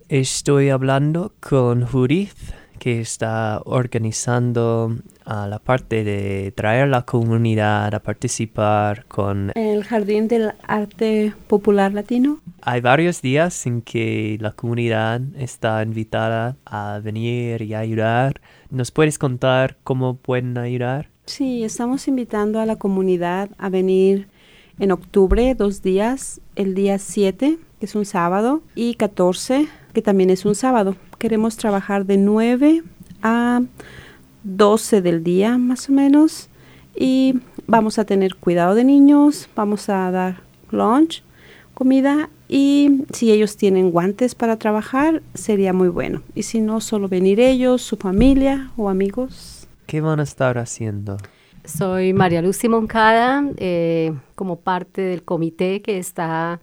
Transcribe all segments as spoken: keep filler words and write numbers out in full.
Estoy hablando con Judith, que está organizando uh, la parte de traer a la comunidad a participar con el Jardín del Arte Popular Latino. Hay varios días en que la comunidad está invitada a venir y ayudar. ¿Nos puedes contar cómo pueden ayudar? Sí, estamos invitando a la comunidad a venir en octubre, dos días, el día siete, que es un sábado, y catorce, que también es un sábado. Queremos trabajar de nueve a doce del día, más o menos, y vamos a tener cuidado de niños, vamos a dar lunch, comida, y si ellos tienen guantes para trabajar, sería muy bueno. Y si no, solo venir ellos, su familia o amigos. ¿Qué van a estar haciendo? Soy María Lucy Moncada, eh, como parte del comité que está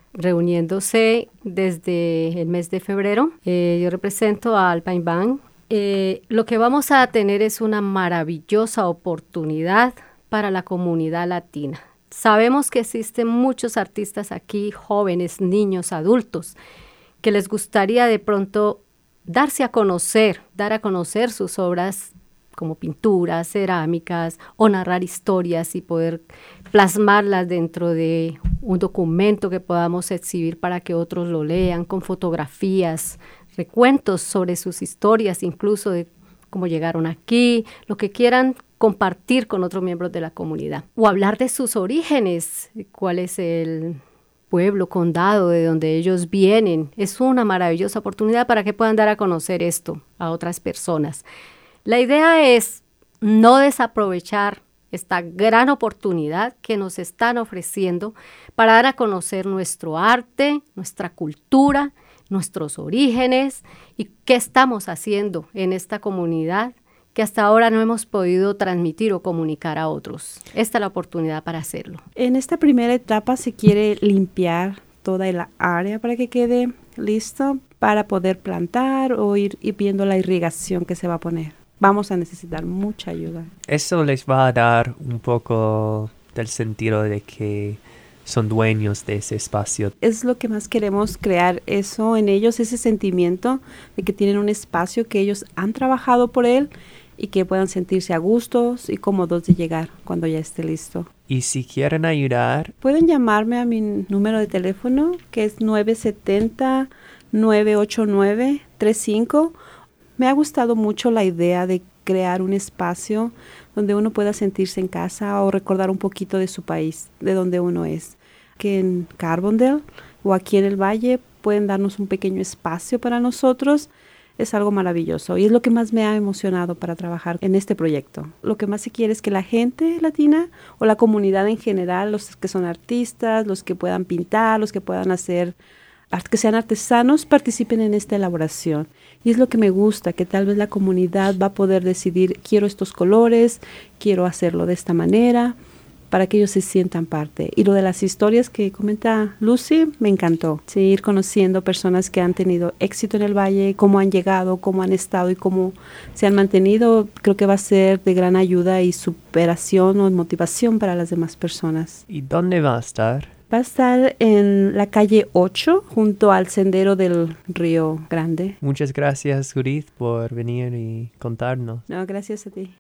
reuniéndose desde el mes de febrero. Eh, yo represento a Alpine Band. Eh, lo que vamos a tener es una maravillosa oportunidad para la comunidad latina. Sabemos que existen muchos artistas aquí, jóvenes, niños, adultos, que les gustaría de pronto darse a conocer, dar a conocer sus obras como pinturas, cerámicas o narrar historias y poder plasmarlas dentro de un documento que podamos exhibir para que otros lo lean, con fotografías, recuentos sobre sus historias, incluso de cómo llegaron aquí, lo que quieran compartir con otros miembros de la comunidad. O hablar de sus orígenes, cuál es el pueblo, condado de donde ellos vienen. Es una maravillosa oportunidad para que puedan dar a conocer esto a otras personas. La idea es no desaprovechar esta gran oportunidad que nos están ofreciendo para dar a conocer nuestro arte, nuestra cultura, nuestros orígenes y qué estamos haciendo en esta comunidad que hasta ahora no hemos podido transmitir o comunicar a otros. Esta es la oportunidad para hacerlo. En esta primera etapa se quiere limpiar toda el área para que quede listo para poder plantar o ir, ir viendo la irrigación que se va a poner. Vamos a necesitar mucha ayuda. Eso les va a dar un poco del sentido de que son dueños de ese espacio. Es lo que más queremos crear, eso en ellos, ese sentimiento de que tienen un espacio que ellos han trabajado por él y que puedan sentirse a gustos y cómodos de llegar cuando ya esté listo. Y si quieren ayudar, pueden llamarme a mi número de teléfono, que es nueve siete cero, nueve ocho nueve, tres cinco. Me ha gustado mucho la idea de crear un espacio donde uno pueda sentirse en casa o recordar un poquito de su país, de donde uno es. Que en Carbondale o aquí en el Valle pueden darnos un pequeño espacio para nosotros. Es algo maravilloso y es lo que más me ha emocionado para trabajar en este proyecto. Lo que más se quiere es que la gente latina o la comunidad en general, los que son artistas, los que puedan pintar, los que puedan hacer, que sean artesanos, participen en esta elaboración. Y es lo que me gusta, que tal vez la comunidad va a poder decidir, quiero estos colores, quiero hacerlo de esta manera, para que ellos se sientan parte. Y lo de las historias que comenta Lucy, me encantó. Sí, ir conociendo personas que han tenido éxito en el Valle, cómo han llegado, cómo han estado y cómo se han mantenido, creo que va a ser de gran ayuda y superación o motivación para las demás personas. ¿Y dónde va a estar? Va a estar en la calle ocho, junto al sendero del Río Grande. Muchas gracias, Judith, por venir y contarnos. No, gracias a ti.